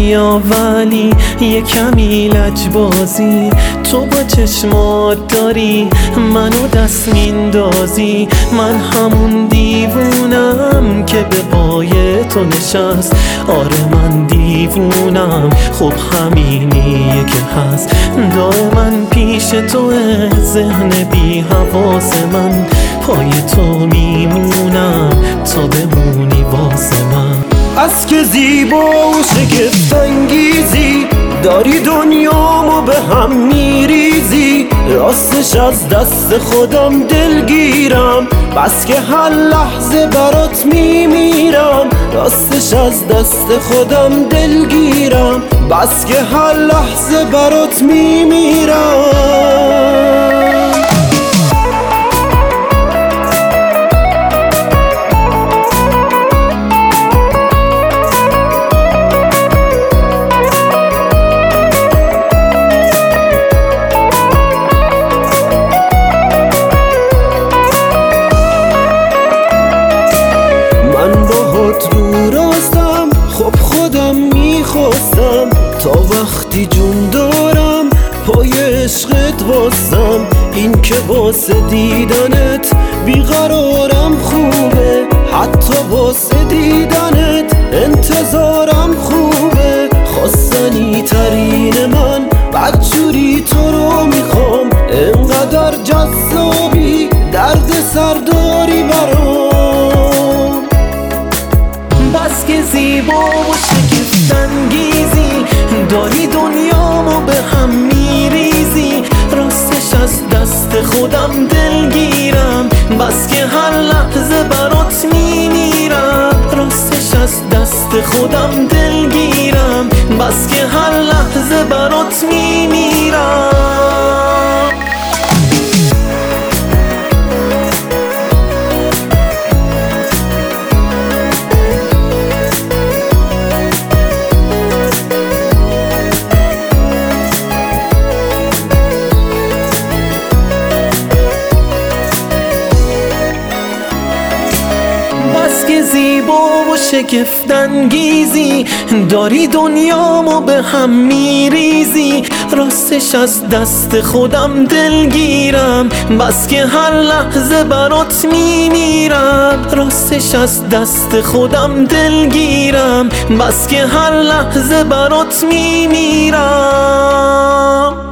بیا ولی یه کمی لجبازی، تو با چشمات داری منو دست میندازی. من همون دیوونم که به پای تو نشست، آره من دیوونم، خب همینیه که هست. دائما پیش توه ذهن بی حواس من، پای تو میمونم تا بمونی واسه من. از که زیبا و شگفت انگیزی، داری دنیامو به هم میریزی. راستش از دست خودم دلگیرم، بس که هر لحظه برات میمیرم. راستش از دست خودم دلگیرم، بس که هر لحظه برات میمیرم. رو راستم، خب خودم میخواستم تا وقتی جون دارم پای عشقت واسم. این که واسه دیدنت بیقرارم خوبه، حتی واسه دیدنت انتظارم خوبه. خواستنی ترین من بدجوری تو رو میخوام، انقدر جذابی درد سرداری برام. بس که زیبا و شگفت انگیزی، داری دنیامو به هم میریزی. راستش از دست خودم دلگیرم، بس که هر لحظه برات میمیرم. راستش از دست خودم دلگیرم، بس که هر لحظه برات میمیرم. که زیبا و شگفت انگیزی، داری دنیامو به هم میریزی. راستش از دست خودم دلگیرم، بس که هر لحظه برات میمیرم. راستش از دست خودم دلگیرم، بس که هر لحظه برات میمیرم.